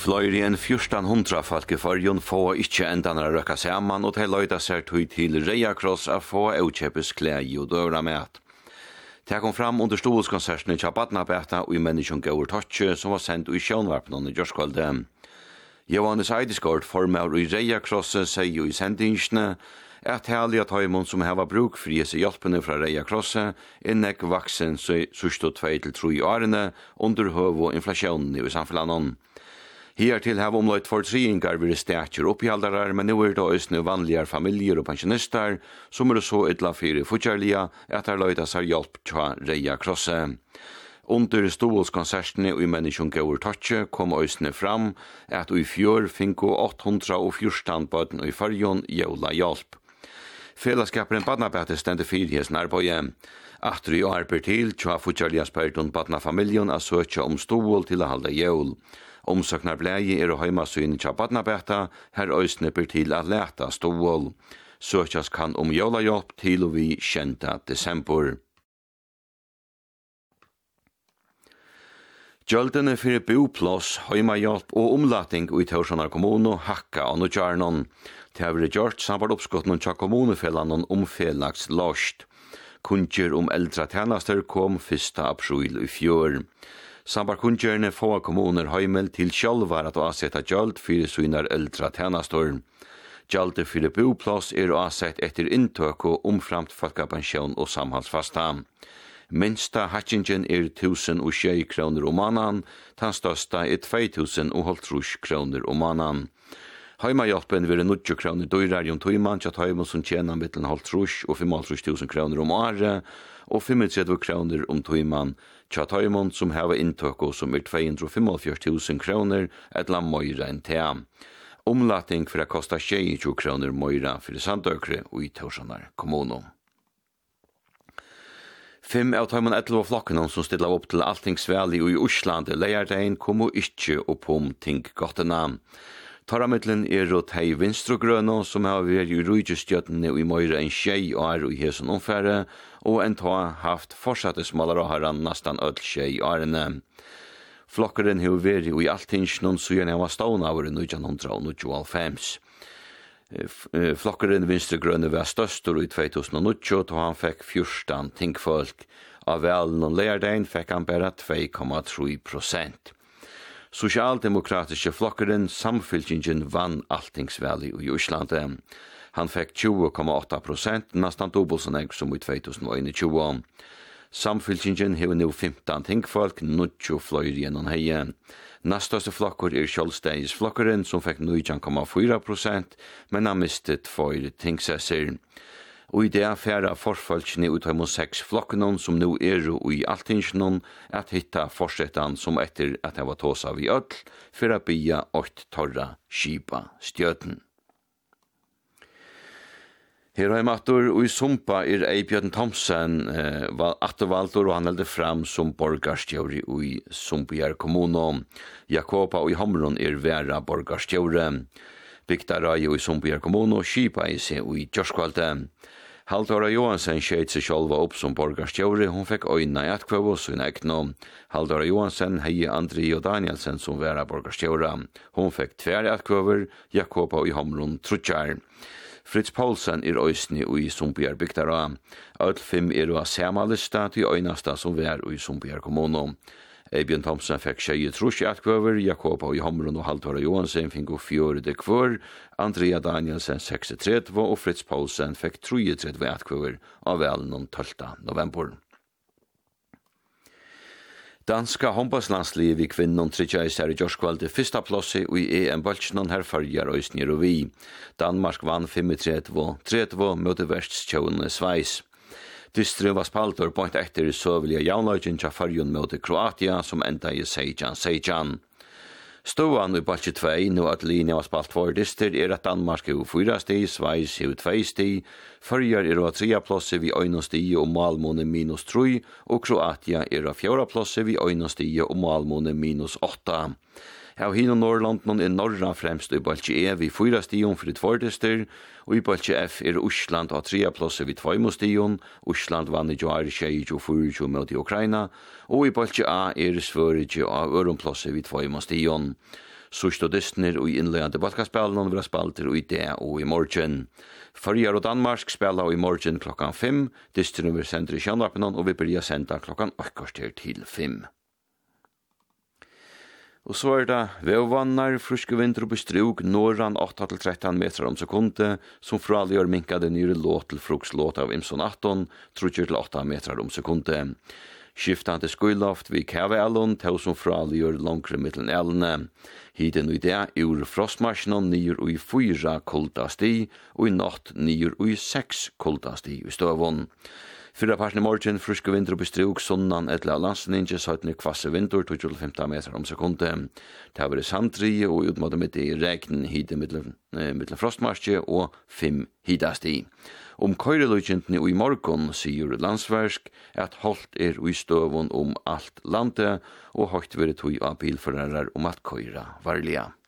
Flere enn 1400 folk i Førjun få ikke endene å røkke sammen, og til løyda ser tog til Røya Kross å få utkjøpes klei og døra med. Det kom fram under storhetskonserten i Tjabatnabeta og i Menneskjøn Gaur Tøtje, som var sendt i sjønvarpen i Gjørskvalde. Johannes Eidesgaard, formel i Røya Kross, sier jo i sendingsene at herlig at Høymon som har bruk for disse hjelpene fra Røya Kross nekk vaksen sørste 2-3 årene under høv og inflasjonen i samfunnet. Hiertil har omløyt fortringar ved statjer oppgjaldarar, men nå det også vanligere familier og pensjonister som så ytla fyrir futjarlia at har løyta seg hjelp til Røya Kross. Under storhetskonsertene og i Menneskjøn Gaur Tøtje kom også fram at i fjør finko 814 bøten i Førjun jævla hjelp. Fellesskaperen Badnabete stendte fyrhjesen arbeidet. Atter i arbeid til tja futjarlia spærton Badnafamilien a søkja stål til å halde jævl. Omsøknar blei og heimasyn tja Badnabeta, her øysne ber til at leta stål. Søkjas kan jævlahjelp til og vi 10. desember. Gjøldene for boplass, heimahjelp og omlating i Tórshavnar kommune hakka av nødjarnon. Det har vært gjort samband oppskottene tja kommunefellanen felags lost. Kunngjør eldre tjenester kom 1. april i fjør. Samband kunngjørene få kommuner heimel til sjálvar at avsetta gjald for synar eldre tjenester. Gjaldet for boplass avsett etter inntøk og omframt folkepensjon og samhalsfasta. Minsta hattingen 1.006 kroner om måneden, den største 2.030 kroner om måneden. Heimahjelpen vil 90 kroner dyrere om tøyman, til tøyman som tjener mellom 50 og 55.000 kroner om året, og 35 kroner om tøyman, til tøyman som har inntøk som 245.000 kroner, et la møyre enn til. Omlating for å koste 22 kroner møyre for Sandøkre og i Tórshavnar kommune. 5 av tøyman 11 flokkene som stiller opp til Altingsvæli og i Osland leierdein kom ikke opp ting gottene. Taramiddelen og tei vinstrogrønne som har vært i rujestjøttene i møyre enn 6 år i hesen omfære, og enn ta haft fortsatte smalere åren nesten 6 årene. Flokkeren har vært i Altingsnån siden han var stående av 1995. Flokkeren vinstrogrønne var størst i 2009, da han fikk 14 tingfolk. Av velen og leierdein fikk han bare 2,3%. Sosialdemokratiske flokkeren Samfylkingen vann Altingsvæli i Osland. Han fikk 20,8%, nesten dobbelt så nek som i 2021. Samfylkingen har nå 15 tingfolk, 90 fløyre gjennom heie. Nestøste flokker Kjølsteinsflokkeren, som fikk 19,4%, men han mistet 2 tingsesser. Og i det affæra forfølgene ut av 6 flokkene som nå i Altingsnån at hitta forsetan som etter at det var tåsa vi ødel for å bya 8 torra skipa stjøten. Her og matur og i Sumpa Eibjørn Thomsen attervaldur og han helde fram som borgarstjøri i Sumpjar kommune. Jakoba og i Hamron vera borgarstjøri. Bygdarai og i Sumpjar kommune og skipa i seg og i Gjørskvalde. Haldora Johansen skjeit seg sjálva opp som borgarstjøri, hun fikk øyna i atkvøv og sin ekno. Haldora Johansen hei Andri og Danielsen som vera borgarstjøra. Hun fikk 2 atkvøver, Jakoba og i Hamron trutjar. Fritz Paulsen øysni og i Sumpjar bygdara. Alt 5 av samalista til øynasta som var i Sumpjar kommune. Eibjørn Thomsen fikk 23 atkvøver, Jakoba og i Hamron og Haldora Johansen fikk 4 kvør, Andrea Danielsen 36 og Fritz Paulsen fikk 33 atkvøver av velen 12. november. Danska håndballslandsliv i kvinnen tredje i Gjørskvalde 1. plasset og i EM-baltsjonen her farger øysnir og vi. Danmark vann 35-30 mot verstskjøvende Sveis. Dystret var spalter på etter søvelige jaunløgjen til fargen mot Kroatia som enda i Seijan. Ståan i baltje 2, nå at linja var spalt 2 dyster, at Danmark har 4 sti, Sveis har 2 sti, Førjar av 3. plasset vid 1 sti og Malmone -3, og Kroatia av 4. plasset vid 1 sti og Malmone -8. Av hin og Norrland norra fremst i baltje vid 4 stion for 2 dyster, og i baltje F Osland av 3. plasset vid 2 stion, Osland vann i Joar 24 mot i Ukraina, og i baltje A Sverige av Øronplasset vid 2 stion. Sust og Disney og innledende badkaspillen og vi spalter og i det og i morgen. Førjar og Danmark spela i morgen klokkan 5, Disney vil sende i kjønnappen og vi blir senda klokkan 8 til 5. Og så det vevvannar, fruske vinter på struk, norran 8-13 meter om sekunde, som fraliggjør minkade nyre låt til frukslåt av Imson 18, 3-8 meter om sekunde. Skiftande skuiloft vi kave-ellon, til som fraliggjør langre mittelen elene. Hiden og det ur frostmarsjonen nyer og i 4 kulda sti, og i natt nyer og i 6 kulda sti i støvån. Fyrra parten i morgen, fruske vinter på struk, sonnan etla landsninje, søytne kvasse vinter, 2-15 meter om sekunde. Det har vært samtri, og utmåte midt i regnen, hide mittel frostmarsje, og 5 hidasti. Om køyreløgjentene i morgon, sier landsversk, at holdt i støvun alt landet, og høyt være tog av bilførarar om at køyra varliga.